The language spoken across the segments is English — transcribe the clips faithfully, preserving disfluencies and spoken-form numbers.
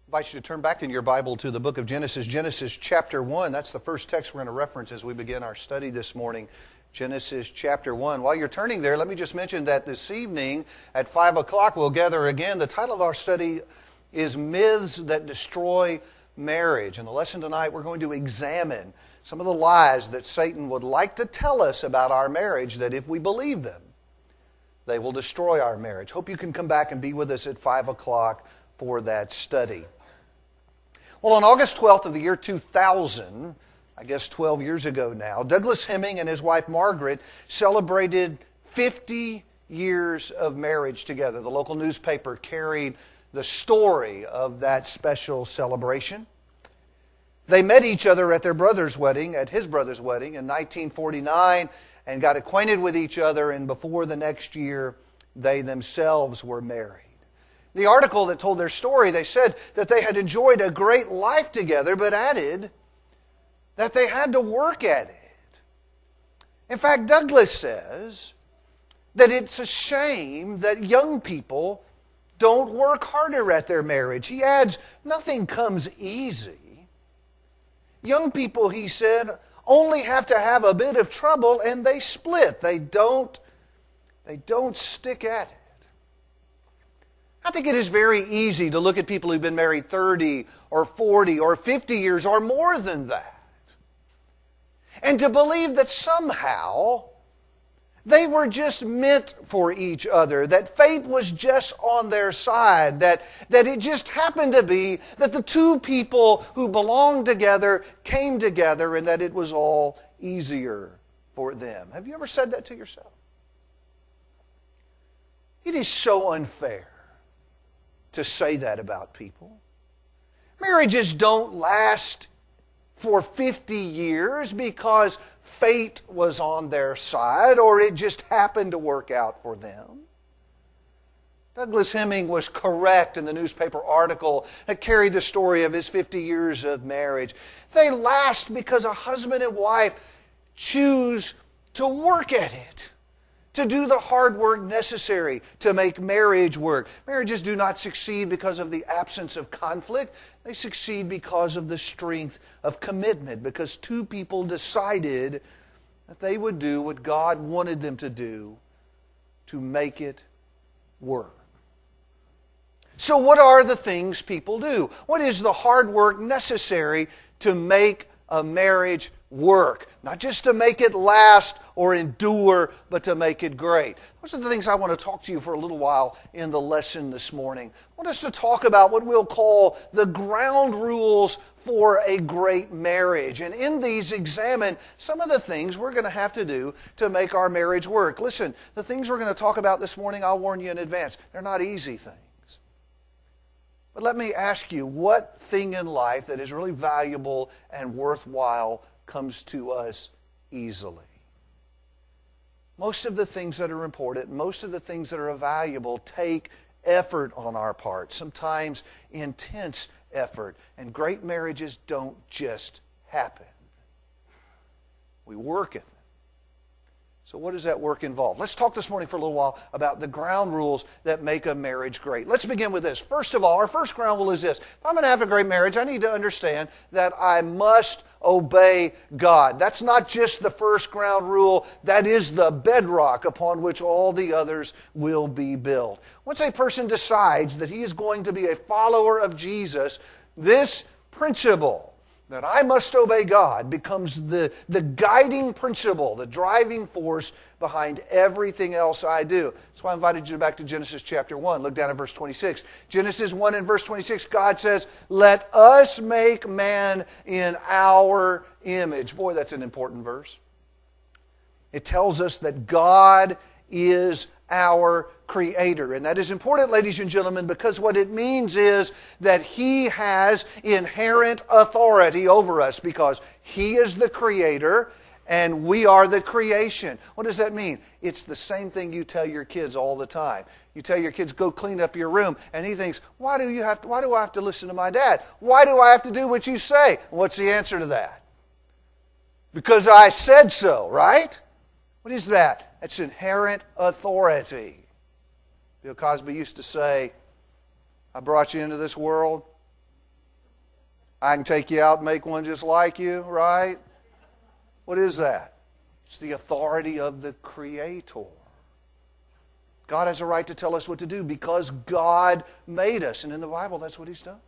I invite you to turn back in your Bible to the book of Genesis, Genesis chapter one. That's the first text we're going to reference as we begin our study this morning. Genesis chapter one. While you're turning there, let me just mention that this evening at five o'clock we'll gather again. The title of our study is Myths That Destroy Marriage. In the lesson tonight, we're going to examine some of the lies that Satan would like to tell us about our marriage, that if we believe them, they will destroy our marriage. Hope you can come back and be with us at five o'clock for that study. Well, on August twelfth of the year two thousand, I guess twelve years ago now, Douglas Hemming and his wife Margaret celebrated fifty years of marriage together. The local newspaper carried the story of that special celebration. They met each other at their brother's wedding, at his brother's wedding in nineteen forty-nine, and got acquainted with each other, and before the next year, they themselves were married. The article that told their story, they said that they had enjoyed a great life together, but added that they had to work at it. In fact, Douglas says that it's a shame that young people don't work harder at their marriage. He adds, nothing comes easy. Young people, he said, only have to have a bit of trouble and they split. They don't, they don't stick at it. I think it is very easy to look at people who've been married thirty or forty or fifty years or more than that, and to believe that somehow they were just meant for each other, that fate was just on their side, that, that it just happened to be that the two people who belonged together came together and that it was all easier for them. Have you ever said that to yourself? It is so unfair to say that about people. Marriages don't last for fifty years because fate was on their side or it just happened to work out for them. Douglas Hemming was correct in the newspaper article that carried the story of his fifty years of marriage. They last because a husband and wife choose to work at it, to do the hard work necessary to make marriage work. Marriages do not succeed because of the absence of conflict. They succeed because of the strength of commitment, because two people decided that they would do what God wanted them to do to make it work. So what are the things people do? What is the hard work necessary to make a marriage work? Not just to make it last or endure, but to make it great. Those are the things I want to talk to you for a little while in the lesson this morning. I want us to talk about what we'll call the ground rules for a great marriage. And in these, examine some of the things we're going to have to do to make our marriage work. Listen, the things we're going to talk about this morning, I'll warn you in advance, they're not easy things. But let me ask you, what thing in life that is really valuable and worthwhile comes to us easily? Most of the things that are important, most of the things that are valuable take effort on our part, sometimes intense effort. And great marriages don't just happen. We work at them. So what does that work involve? Let's talk this morning for a little while about the ground rules that make a marriage great. Let's begin with this. First of all, our first ground rule is this. If I'm going to have a great marriage, I need to understand that I must obey God. That's not just the first ground rule. That is the bedrock upon which all the others will be built. Once a person decides that he is going to be a follower of Jesus, this principle that I must obey God becomes the, the guiding principle, the driving force behind everything else I do. That's why I invited you back to Genesis chapter one. Look down at verse twenty-six. Genesis one and verse twenty-six, God says, "Let us make man in our image." Boy, that's an important verse. It tells us that God is our Creator. And that is important, ladies and gentlemen, because what it means is that He has inherent authority over us because He is the Creator and we are the creation. What does that mean? It's the same thing you tell your kids all the time. You tell your kids, go clean up your room, and he thinks, why do you have to, why do I have to listen to my dad? Why do I have to do what you say? What's the answer to that? Because I said so, right? What is that? It's inherent authority. Bill Cosby used to say, I brought you into this world I can take you out and make one just like you, right? What is that? It's the authority of the Creator. God has a right to tell us what to do because God made us. And in the Bible, that's what He's done.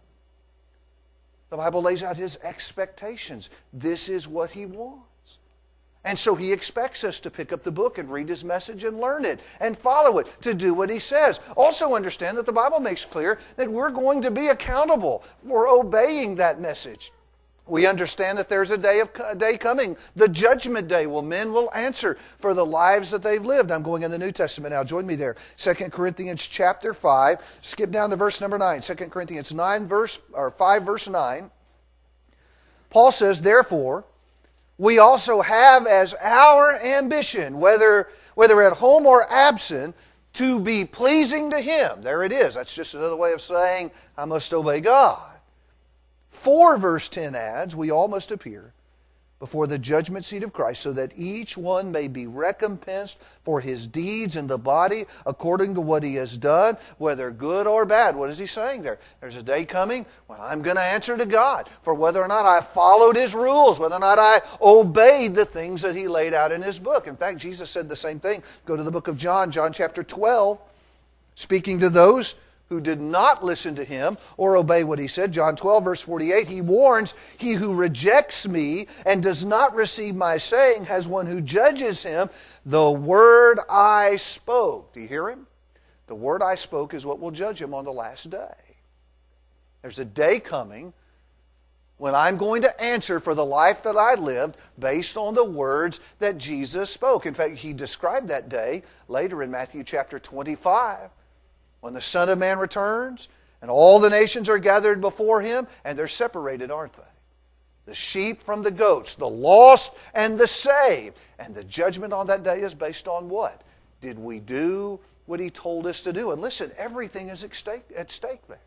The Bible lays out His expectations. This is what He wants. And so He expects us to pick up the book and read His message and learn it and follow it, to do what He says. Also understand that the Bible makes clear that we're going to be accountable for obeying that message. We understand that there's a day of a day coming, the judgment day, where men will answer for the lives that they've lived. I'm going in the New Testament now. Join me there. Second Corinthians chapter five. Skip down to verse number nine. Second Corinthians nine verse or five verse nine. Paul says, "Therefore, we also have as our ambition, whether whether at home or absent, to be pleasing to Him." There it is. That's just another way of saying I must obey God. For, verse ten adds, we all must appear before the judgment seat of Christ, so that each one may be recompensed for his deeds in the body according to what he has done, whether good or bad. What is he saying there? There's a day coming when I'm going to answer to God for whether or not I followed His rules, whether or not I obeyed the things that He laid out in His book. In fact, Jesus said the same thing. Go to the book of John, John chapter twelve, speaking to those who did not listen to Him or obey what He said. John twelve, verse forty-eight, He warns, "He who rejects me and does not receive my saying has one who judges him. The word I spoke." Do you hear Him? The word I spoke is what will judge him on the last day. There's a day coming when I'm going to answer for the life that I lived based on the words that Jesus spoke. In fact, He described that day later in Matthew chapter twenty-five. When the Son of Man returns and all the nations are gathered before Him, and they're separated, aren't they? The sheep from the goats, the lost and the saved. And the judgment on that day is based on what? Did we do what He told us to do? And listen, everything is at stake, at stake there.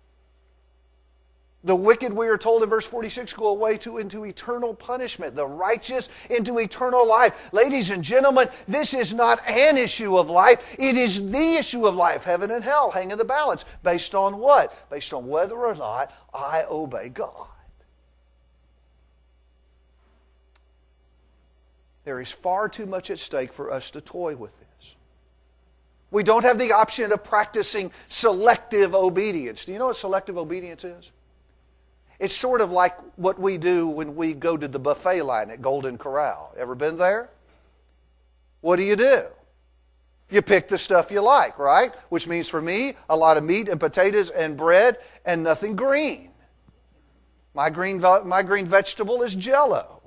The wicked, we are told in verse forty-six, go away to into eternal punishment. The righteous into eternal life. Ladies and gentlemen, this is not an issue of life. It is the issue of life. Heaven and hell hang in the balance. Based on what? Based on whether or not I obey God. There is far too much at stake for us to toy with this. We don't have the option of practicing selective obedience. Do you know what selective obedience is? It's sort of like what we do when we go to the buffet line at Golden Corral. Ever been there? What do you do? You pick the stuff you like, right? Which means for me, a lot of meat and potatoes and bread and nothing green. My green, my green vegetable is Jell-O.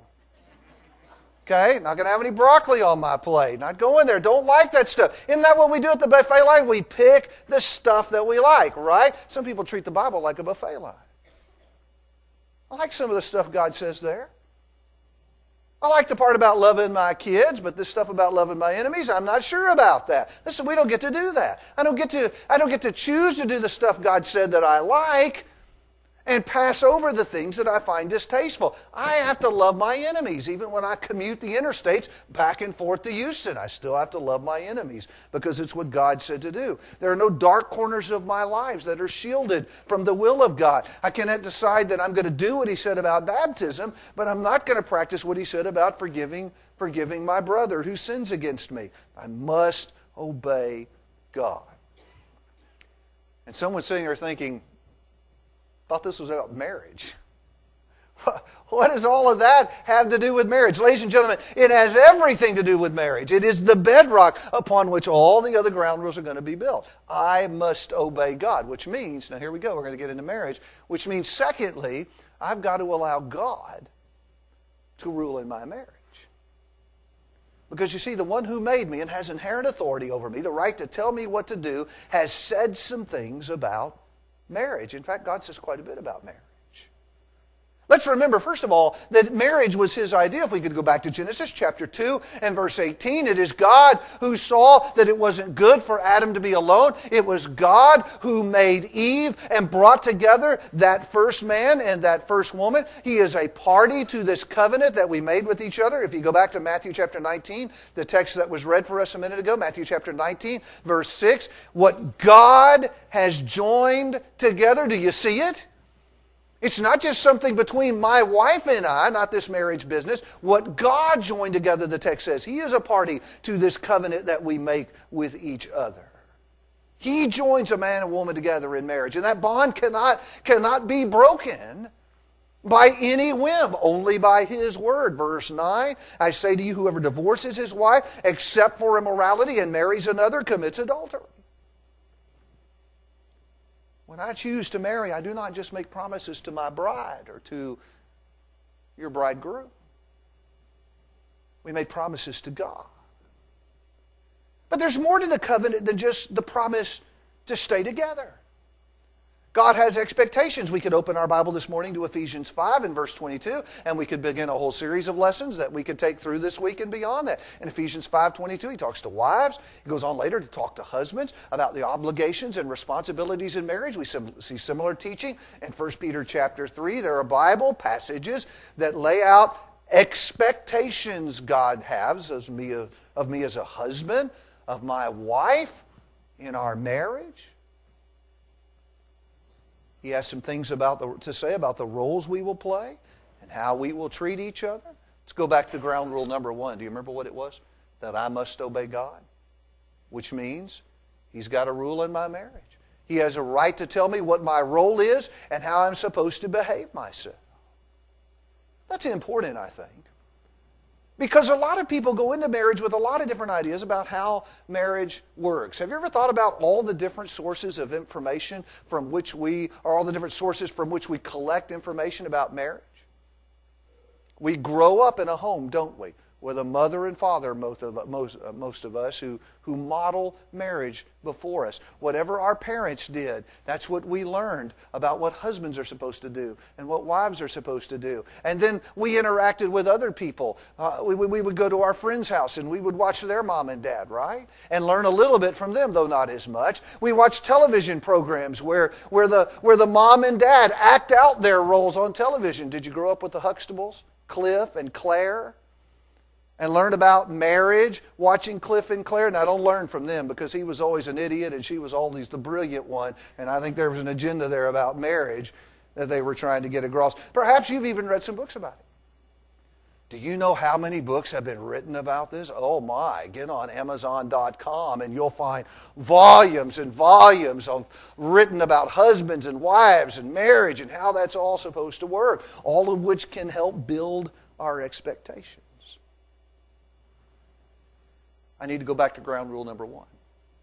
Okay? Not going to have any broccoli on my plate. Not going there. Don't like that stuff. Isn't that what we do at the buffet line? We pick the stuff that we like, right? Some people treat the Bible like a buffet line. I like some of the stuff God says there. I like the part about loving my kids, but this stuff about loving my enemies, I'm not sure about that. Listen, we don't get to do that. I don't get to, I don't get to choose to do the stuff God said that I like and pass over the things that I find distasteful. I have to love my enemies. Even when I commute the interstates back and forth to Houston, I still have to love my enemies because it's what God said to do. There are no dark corners of my lives that are shielded from the will of God. I cannot decide that I'm going to do what He said about baptism, but I'm not going to practice what He said about forgiving, forgiving my brother who sins against me. I must obey God. And someone's sitting there thinking, thought this was about marriage. What does all of that have to do with marriage? Ladies and gentlemen, it has everything to do with marriage. It is the bedrock upon which all the other ground rules are going to be built. I must obey God, which means, now here we go, we're going to get into marriage, which means secondly, I've got to allow God to rule in my marriage. Because you see, the one who made me and has inherent authority over me, the right to tell me what to do, has said some things about marriage. In fact, God says quite a bit about marriage. Let's remember, first of all, that marriage was His idea. If we could go back to Genesis chapter two and verse eighteen, it is God who saw that it wasn't good for Adam to be alone. It was God who made Eve and brought together that first man and that first woman. He is a party to this covenant that we made with each other. If you go back to Matthew chapter nineteen, the text that was read for us a minute ago, Matthew chapter nineteen, verse six, what God has joined together, do you see it? It's not just something between my wife and I, not this marriage business. What God joined together, the text says. He is a party to this covenant that we make with each other. He joins a man and woman together in marriage. And that bond cannot, cannot be broken by any whim, only by His word. Verse nine, I say to you, whoever divorces his wife except for immorality and marries another commits adultery. When I choose to marry, I do not just make promises to my bride or to your bridegroom. We make promises to God. But there's more to the covenant than just the promise to stay together. God has expectations. We could open our Bible this morning to Ephesians five and verse twenty-two, and we could begin a whole series of lessons that we could take through this week and beyond that. In Ephesians five twenty-two, he talks to wives. He goes on later to talk to husbands about the obligations and responsibilities in marriage. We see similar teaching in First Peter chapter three. There are Bible passages that lay out expectations God has of me, of me as a husband, of my wife in our marriage. He has some things about the, to say about the roles we will play and how we will treat each other. Let's go back to ground rule number one. Do you remember what it was? That I must obey God, which means He's got a rule in my marriage. He has a right to tell me what my role is and how I'm supposed to behave myself. That's important, I think. Because a lot of people go into marriage with a lot of different ideas about how marriage works. Have you ever thought about all the different sources of information from which we, or all the different sources from which we collect information about marriage? We grow up in a home, don't we, with a mother and father, most of, most, uh, most of us, who, who model marriage before us. Whatever our parents did, that's what we learned about what husbands are supposed to do and what wives are supposed to do. And then we interacted with other people. Uh, we, we would go to our friend's house and we would watch their mom and dad, right? And learn a little bit from them, though not as much. We watched television programs where, where, the, where the mom and dad act out their roles on television. Did you grow up with the Huxtables, Cliff and Claire? And learn about marriage, watching Cliff and Claire. Now, don't learn from them because he was always an idiot and she was always the brilliant one. And I think there was an agenda there about marriage that they were trying to get across. Perhaps you've even read some books about it. Do you know how many books have been written about this? Oh my, get on Amazon dot com and you'll find volumes and volumes of written about husbands and wives and marriage and how that's all supposed to work, all of which can help build our expectations. I need to go back to ground rule number one.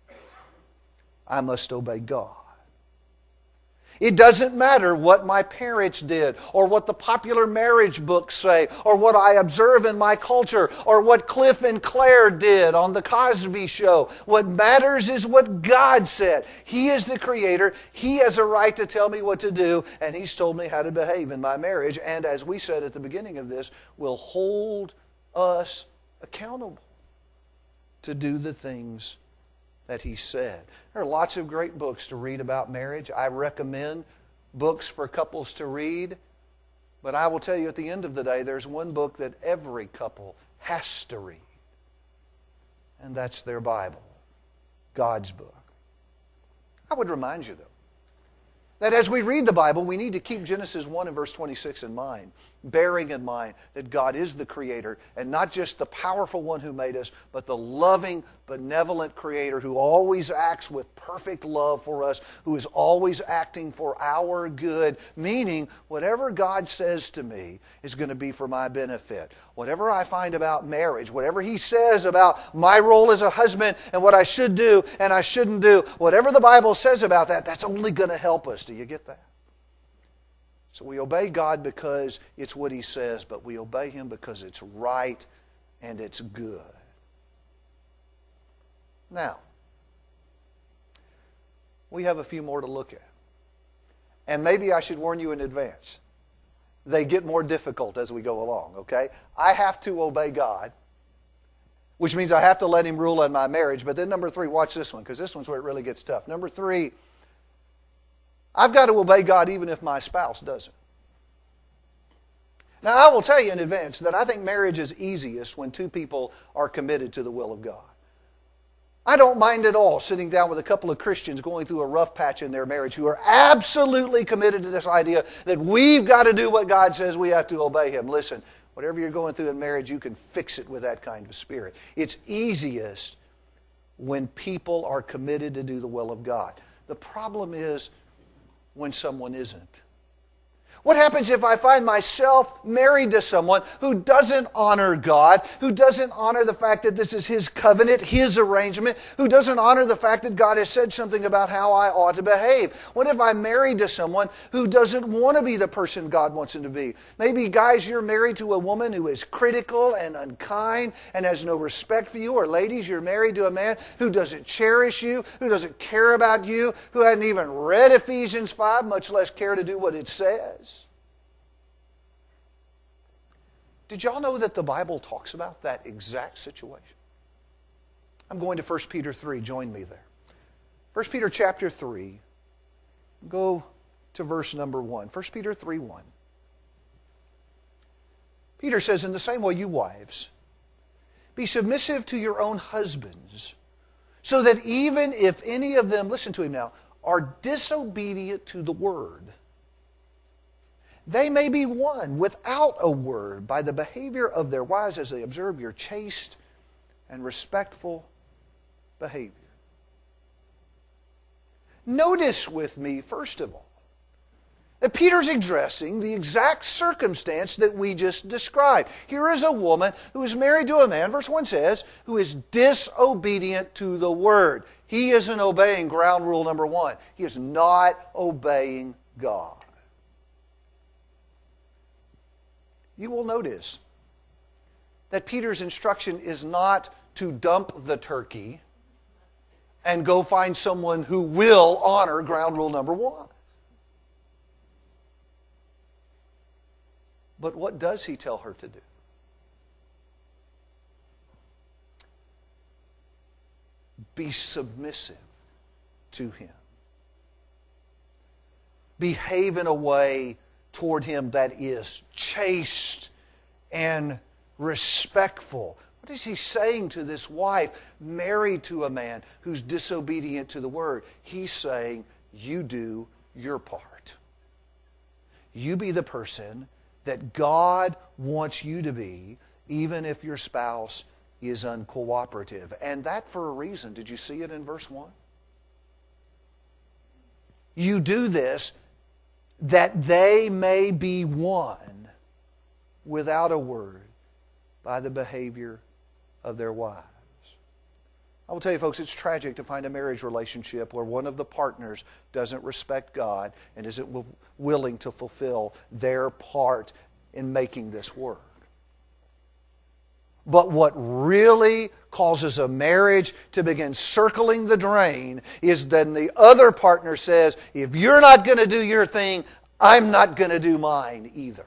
I must obey God. It doesn't matter what my parents did or what the popular marriage books say or what I observe in my culture or what Cliff and Claire did on The Cosby Show. What matters is what God said. He is the Creator. He has a right to tell me what to do, and He's told me how to behave in my marriage. And as we said at the beginning of this, will hold us accountable to do the things that He said. There are lots of great books to read about marriage. I recommend books for couples to read. But I will tell you at the end of the day, there's one book that every couple has to read. And that's their Bible, God's book. I would remind you, though, that as we read the Bible, we need to keep Genesis one and verse twenty-six in mind, bearing in mind that God is the Creator and not just the powerful one who made us, but the loving, benevolent Creator who always acts with perfect love for us, who is always acting for our good, meaning whatever God says to me is going to be for my benefit. Whatever I find about marriage, whatever He says about my role as a husband and what I should do and I shouldn't do, whatever the Bible says about that, that's only going to help us. Do you get that? So we obey God because it's what He says, but we obey Him because it's right and it's good. Now, we have a few more to look at. And maybe I should warn you in advance. They get more difficult as we go along, okay? I have to obey God, which means I have to let Him rule in my marriage. But then number three, watch this one, because this one's where it really gets tough. Number three, I've got to obey God even if my spouse doesn't. Now, I will tell you in advance that I think marriage is easiest when two people are committed to the will of God. I don't mind at all sitting down with a couple of Christians going through a rough patch in their marriage who are absolutely committed to this idea that we've got to do what God says, we have to obey Him. Listen, whatever you're going through in marriage, you can fix it with that kind of spirit. It's easiest when people are committed to do the will of God. The problem is when someone isn't. What happens if I find myself married to someone who doesn't honor God, who doesn't honor the fact that this is His covenant, His arrangement, who doesn't honor the fact that God has said something about how I ought to behave? What if I'm married to someone who doesn't want to be the person God wants him to be? Maybe, guys, you're married to a woman who is critical and unkind and has no respect for you. Or ladies, you're married to a man who doesn't cherish you, who doesn't care about you, who hadn't even read Ephesians five, much less care to do what it says. Did y'all know that the Bible talks about that exact situation? I'm going to First Peter three. Join me there. First Peter chapter three. Go to verse number one. First Peter three one. Peter says, in the same way, you wives, be submissive to your own husbands, so that even if any of them, listen to him now, are disobedient to the word, they may be won without a word by the behavior of their wives as they observe your chaste and respectful behavior. Notice with me, first of all, that Peter's addressing the exact circumstance that we just described. Here is a woman who is married to a man, verse one says, who is disobedient to the word. He isn't obeying ground rule number one. He is not obeying God. You will notice that Peter's instruction is not to dump the turkey and go find someone who will honor ground rule number one. But what does he tell her to do? Be submissive to him. Behave in a way toward him that is chaste and respectful. What is he saying to this wife married to a man who's disobedient to the word? He's saying, you do your part. You be the person that God wants you to be, even if your spouse is uncooperative. And that for a reason. Did you see it in verse one? You do this that they may be won without a word by the behavior of their wives. I will tell you, folks, it's tragic to find a marriage relationship where one of the partners doesn't respect God and isn't w- willing to fulfill their part in making this work. But what really causes a marriage to begin circling the drain is then the other partner says, if you're not going to do your thing, I'm not going to do mine either.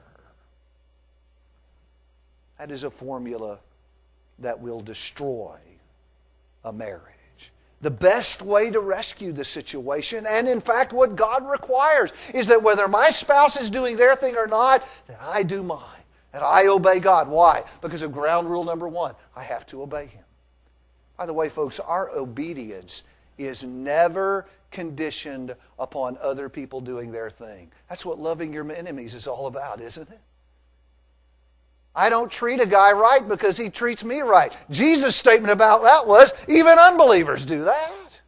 That is a formula that will destroy a marriage. The best way to rescue the situation, and in fact what God requires, is that whether my spouse is doing their thing or not, that I do mine. And I obey God. Why? Because of ground rule number one. I have to obey Him. By the way, folks, our obedience is never conditioned upon other people doing their thing. That's what loving your enemies is all about, isn't it? I don't treat a guy right because he treats me right. Jesus' statement about that was, even unbelievers do that.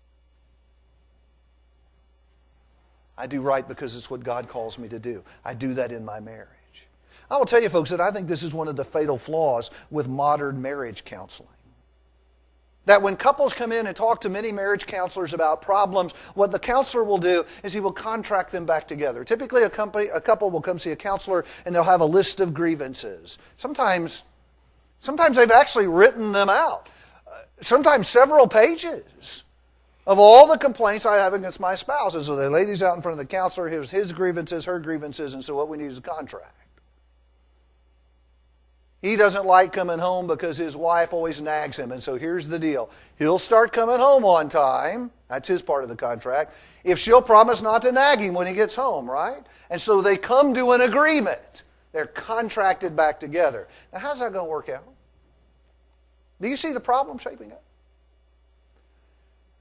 I do right because it's what God calls me to do. I do that in my marriage. I will tell you, folks, that I think this is one of the fatal flaws with modern marriage counseling. That when couples come in and talk to many marriage counselors about problems, what the counselor will do is he will contract them back together. Typically, a, company, a couple will come see a counselor and they'll have a list of grievances. Sometimes, sometimes they've actually written them out. Uh, sometimes several pages of all the complaints I have against my spouse. And so they lay these out in front of the counselor. Here's his grievances, her grievances, and so what we need is a contract. He doesn't like coming home because his wife always nags him. And so here's the deal. He'll start coming home on time. That's his part of the contract. If she'll promise not to nag him when he gets home, right? And so they come to an agreement. They're contracted back together. Now, how's that going to work out? Do you see the problem shaping up?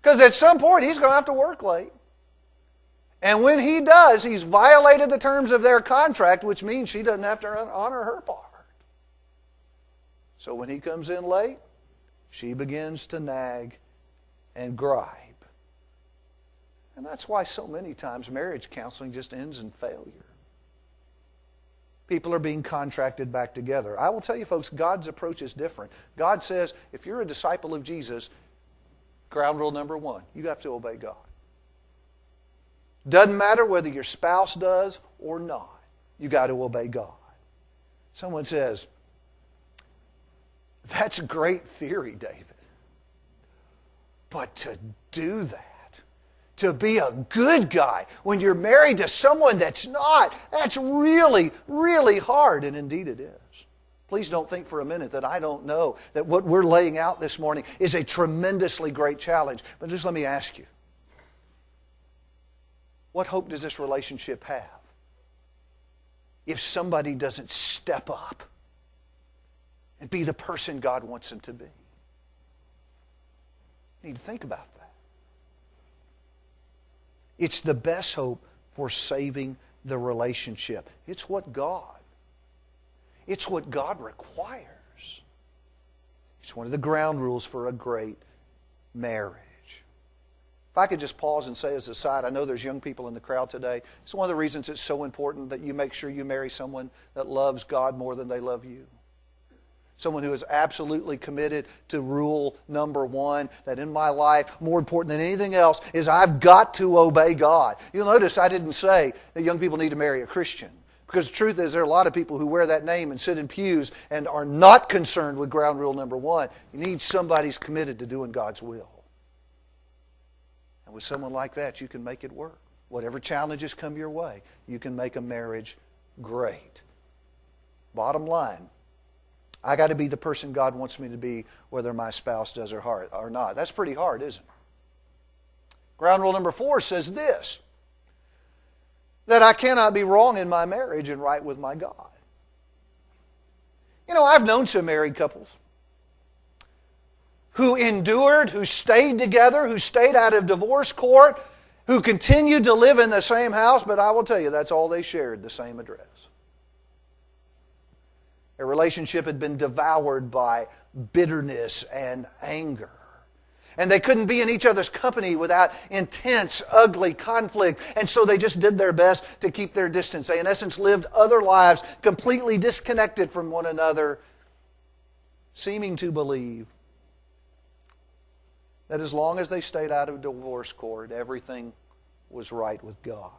Because at some point he's going to have to work late. And when he does, he's violated the terms of their contract, which means she doesn't have to honor her part. So when he comes in late, she begins to nag and gripe. And that's why so many times marriage counseling just ends in failure. People are being contracted back together. I will tell you, folks, God's approach is different. God says, if you're a disciple of Jesus, ground rule number one, you have to obey God. Doesn't matter whether your spouse does or not. You got to obey God. Someone says, that's a great theory, David. But to do that, to be a good guy when you're married to someone that's not, that's really, really hard. And indeed it is. Please don't think for a minute that I don't know that what we're laying out this morning is a tremendously great challenge. But just let me ask you, what hope does this relationship have if somebody doesn't step up and be the person God wants them to be? You need to think about that. It's the best hope for saving the relationship. It's what God, it's what God requires. It's one of the ground rules for a great marriage. If I could just pause and say as a side, I know there's young people in the crowd today. It's one of the reasons it's so important that you make sure you marry someone that loves God more than they love you. Someone who is absolutely committed to rule number one, that in my life, more important than anything else, is I've got to obey God. You'll notice I didn't say that young people need to marry a Christian. Because the truth is there are a lot of people who wear that name and sit in pews and are not concerned with ground rule number one. You need somebody who's committed to doing God's will. And with someone like that, you can make it work. Whatever challenges come your way, you can make a marriage great. Bottom line, I got to be the person God wants me to be, whether my spouse does or not. That's pretty hard, isn't it? Ground rule number four says this, that I cannot be wrong in my marriage and right with my God. You know, I've known some married couples who endured, who stayed together, who stayed out of divorce court, who continued to live in the same house, but I will tell you, that's all they shared, the same address. Their relationship had been devoured by bitterness and anger. And they couldn't be in each other's company without intense, ugly conflict. And so they just did their best to keep their distance. They, in essence, lived other lives completely disconnected from one another, seeming to believe that as long as they stayed out of divorce court, everything was right with God.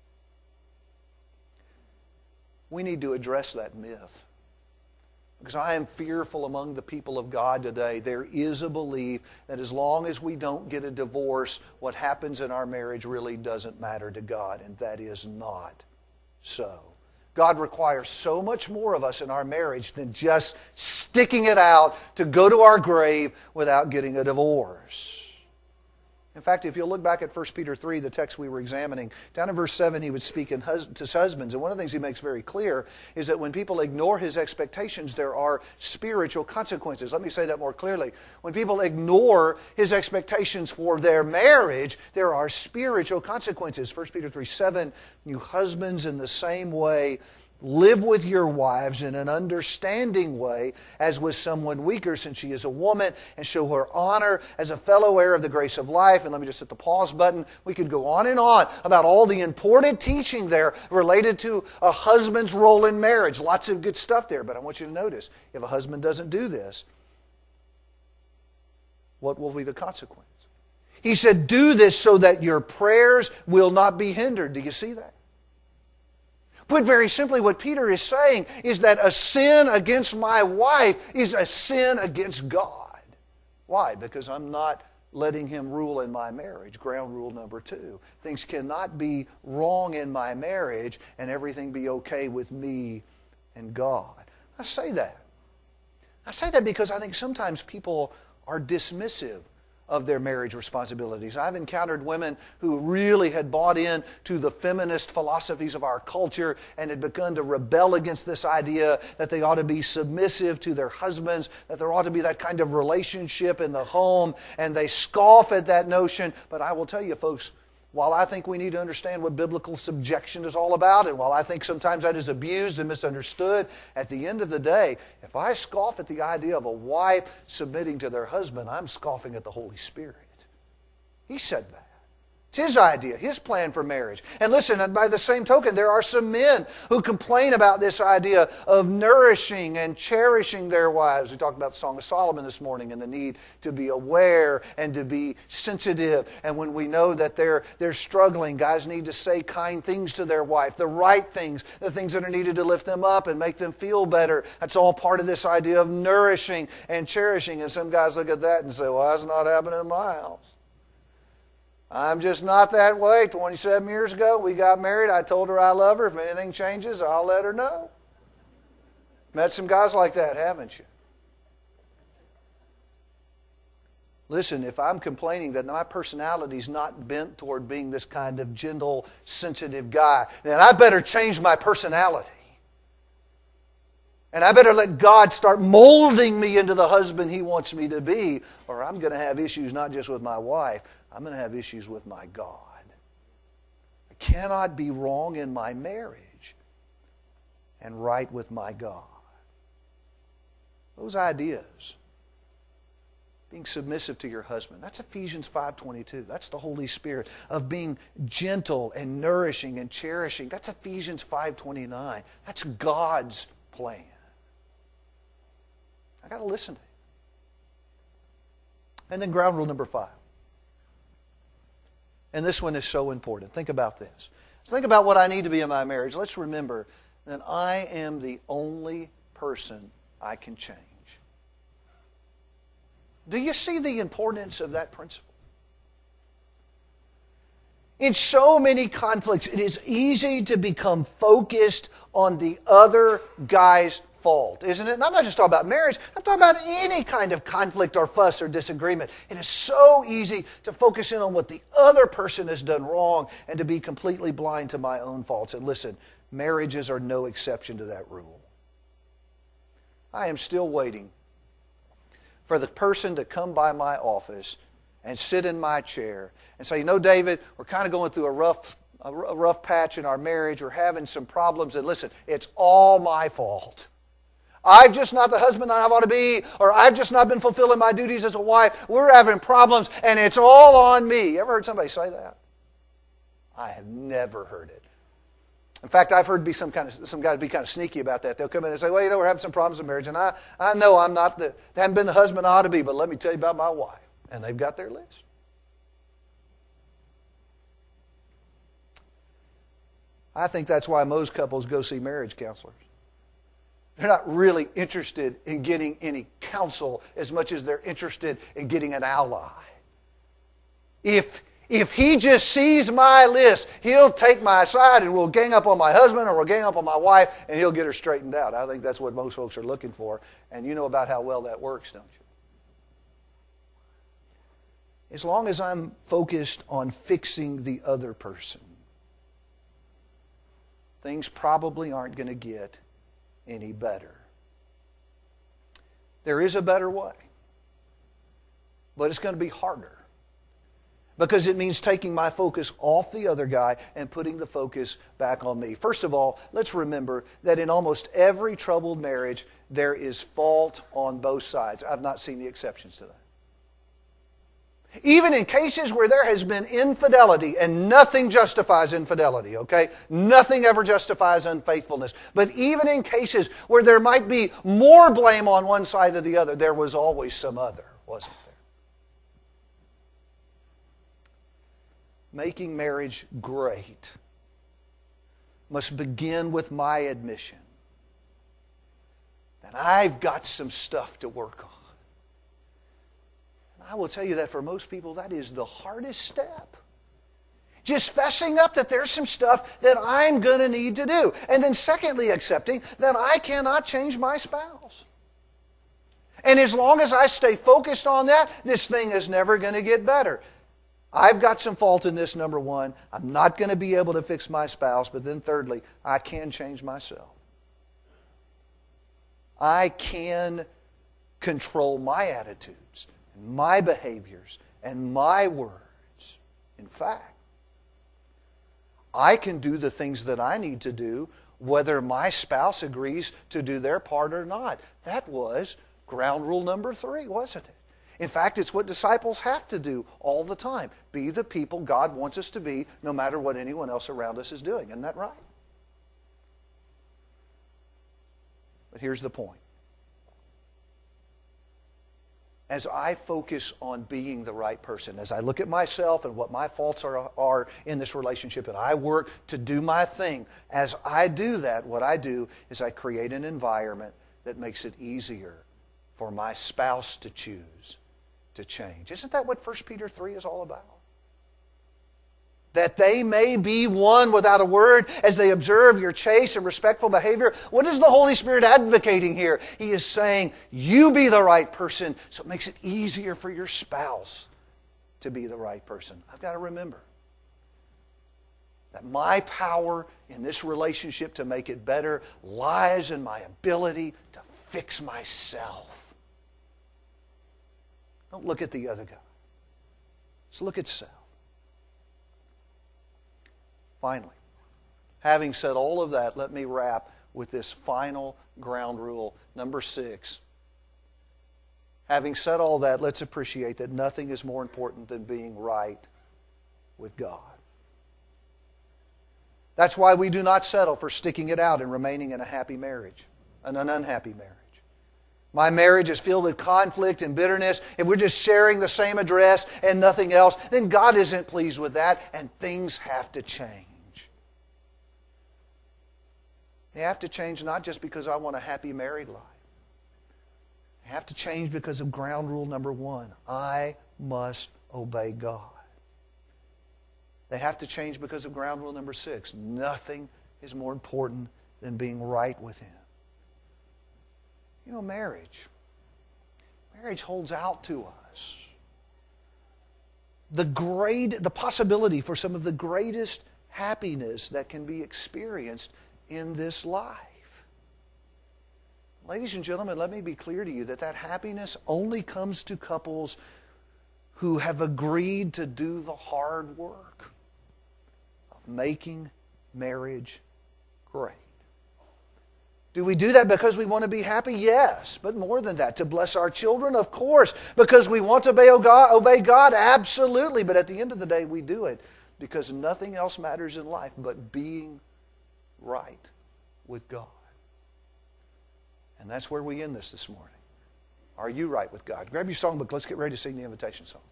We need to address that myth. Because I am fearful among the people of God today, there is a belief that as long as we don't get a divorce, what happens in our marriage really doesn't matter to God, and that is not so. God requires so much more of us in our marriage than just sticking it out to go to our grave without getting a divorce. In fact, if you'll look back at First Peter three, the text we were examining, down in verse seven, he would speak in hus- to husbands. And one of the things he makes very clear is that when people ignore his expectations, there are spiritual consequences. Let me say that more clearly. When people ignore his expectations for their marriage, there are spiritual consequences. First Peter three seven, you husbands in the same way, live with your wives in an understanding way as with someone weaker, since she is a woman, and show her honor as a fellow heir of the grace of life. And let me just hit the pause button. We could go on and on about all the important teaching there related to a husband's role in marriage. Lots of good stuff there, but I want you to notice, if a husband doesn't do this, what will be the consequence? He said, do this so that your prayers will not be hindered. Do you see that? Put very simply, what Peter is saying is that a sin against my wife is a sin against God. Why? Because I'm not letting him rule in my marriage. Ground rule number two. Things cannot be wrong in my marriage and everything be okay with me and God. I say that. I say that because I think sometimes people are dismissive of their marriage responsibilities. I've encountered women who really had bought in to the feminist philosophies of our culture and had begun to rebel against this idea that they ought to be submissive to their husbands, that there ought to be that kind of relationship in the home, and they scoff at that notion. But I will tell you, folks, while I think we need to understand what biblical subjection is all about, and while I think sometimes that is abused and misunderstood, at the end of the day, if I scoff at the idea of a wife submitting to their husband, I'm scoffing at the Holy Spirit. He said that. It's His idea, His plan for marriage. And listen, by the same token, there are some men who complain about this idea of nourishing and cherishing their wives. We talked about the Song of Solomon this morning and the need to be aware and to be sensitive. And when we know that they're, they're struggling, guys need to say kind things to their wife, the right things, the things that are needed to lift them up and make them feel better. That's all part of this idea of nourishing and cherishing. And some guys look at that and say, well, that's not happening in my house. I'm just not that way. twenty-seven years ago, we got married. I told her I love her. If anything changes, I'll let her know. Met some guys like that, haven't you? Listen, if I'm complaining that my personality's not bent toward being this kind of gentle, sensitive guy, then I better change my personality. And I better let God start molding me into the husband He wants me to be, or I'm going to have issues not just with my wife, I'm going to have issues with my God. I cannot be wrong in my marriage and right with my God. Those ideas, being submissive to your husband, that's Ephesians five twenty-two. That's the Holy Spirit. Of being gentle and nourishing and cherishing, that's Ephesians five twenty-nine. That's God's plan. I got to listen to it. And then ground rule number five. And this one is so important. Think about this. Think about what I need to be in my marriage. Let's remember that I am the only person I can change. Do you see the importance of that principle? In so many conflicts, it is easy to become focused on the other guy's fault, isn't it? And I'm not just talking about marriage. I'm talking about any kind of conflict or fuss or disagreement. It is so easy to focus in on what the other person has done wrong and to be completely blind to my own faults. And listen, marriages are no exception to that rule. I am still waiting for the person to come by my office and sit in my chair and say, you know, David, we're kind of going through a rough, a rough patch in our marriage. We're having some problems. And listen, it's all my fault. I've just not the husband I ought to be, or I've just not been fulfilling my duties as a wife. We're having problems, and it's all on me. You ever heard somebody say that? I have never heard it. In fact, I've heard be some kind of some guys be kind of sneaky about that. They'll come in and say, well, you know, we're having some problems in marriage, and I, I know I'm not the, haven't been the husband I ought to be, but let me tell you about my wife. And they've got their list. I think that's why most couples go see marriage counselors. They're not really interested in getting any counsel as much as they're interested in getting an ally. If, if he just sees my list, he'll take my side and we'll gang up on my husband or we'll gang up on my wife and he'll get her straightened out. I think that's what most folks are looking for. And you know about how well that works, don't you? As long as I'm focused on fixing the other person, things probably aren't going to get any better. There is a better way, but it's going to be harder because it means taking my focus off the other guy and putting the focus back on me. First of all, let's remember that in almost every troubled marriage, there is fault on both sides. I've not seen the exceptions to that. Even in cases where there has been infidelity, and nothing justifies infidelity, okay? Nothing ever justifies unfaithfulness. But even in cases where there might be more blame on one side than the other, there was always some other, wasn't there? Making marriage great must begin with my admission that I've got some stuff to work on. I will tell you that for most people, that is the hardest step. Just fessing up that there's some stuff that I'm going to need to do. And then secondly, accepting that I cannot change my spouse. And as long as I stay focused on that, this thing is never going to get better. I've got some fault in this, number one. I'm not going to be able to fix my spouse. But then thirdly, I can change myself. I can control my attitudes, my behaviors, and my words. In fact, I can do the things that I need to do whether my spouse agrees to do their part or not. That was ground rule number three, wasn't it? In fact, it's what disciples have to do all the time. Be the people God wants us to be, no matter what anyone else around us is doing. Isn't that right? But here's the point. As I focus on being the right person, as I look at myself and what my faults are, are in this relationship, and I work to do my thing, as I do that, what I do is I create an environment that makes it easier for my spouse to choose to change. Isn't that what First Peter three is all about? That they may be one without a word as they observe your chaste and respectful behavior. What is the Holy Spirit advocating here? He is saying, you be the right person, so it makes it easier for your spouse to be the right person. I've got to remember that my power in this relationship to make it better lies in my ability to fix myself. Don't look at the other guy. Just look at self. Finally, having said all of that, let me wrap with this final ground rule, number six. Having said all that, let's appreciate that nothing is more important than being right with God. That's why we do not settle for sticking it out and remaining in a happy marriage, an unhappy marriage. My marriage is filled with conflict and bitterness. If we're just sharing the same address and nothing else, then God isn't pleased with that, and things have to change. They have to change not just because I want a happy married life. They have to change because of ground rule number one. I must obey God. They have to change because of ground rule number six. Nothing is more important than being right with Him. You know, marriage. Marriage holds out to us the great, the possibility for some of the greatest happiness that can be experienced in this life. Ladies and gentlemen, let me be clear to you that that happiness only comes to couples who have agreed to do the hard work of making marriage great. Do we do that because we want to be happy? Yes, but more than that. To bless our children? Of course. Because we want to obey God? Obey God? Absolutely. But at the end of the day, we do it because nothing else matters in life but being right with God. And that's where we end this this morning. Are you right with God? Grab your songbook. Let's get ready to sing the invitation song.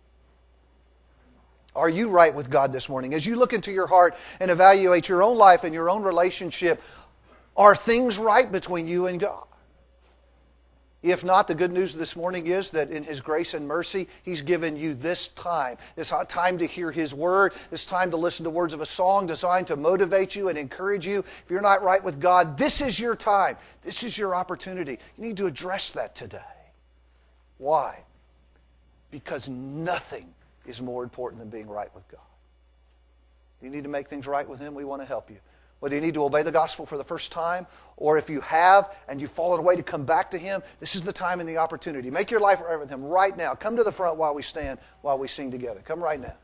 Are you right with God this morning? As you look into your heart and evaluate your own life and your own relationship, are things right between you and God? If not, the good news this morning is that in His grace and mercy, He's given you this time, this time to hear His Word, this time to listen to words of a song designed to motivate you and encourage you. If you're not right with God, this is your time. This is your opportunity. You need to address that today. Why? Because nothing is more important than being right with God. You need to make things right with Him, we want to help you. Whether you need to obey the gospel for the first time, or if you have and you've fallen away to come back to Him, this is the time and the opportunity. Make your life right with Him right now. Come to the front while we stand, while we sing together. Come right now.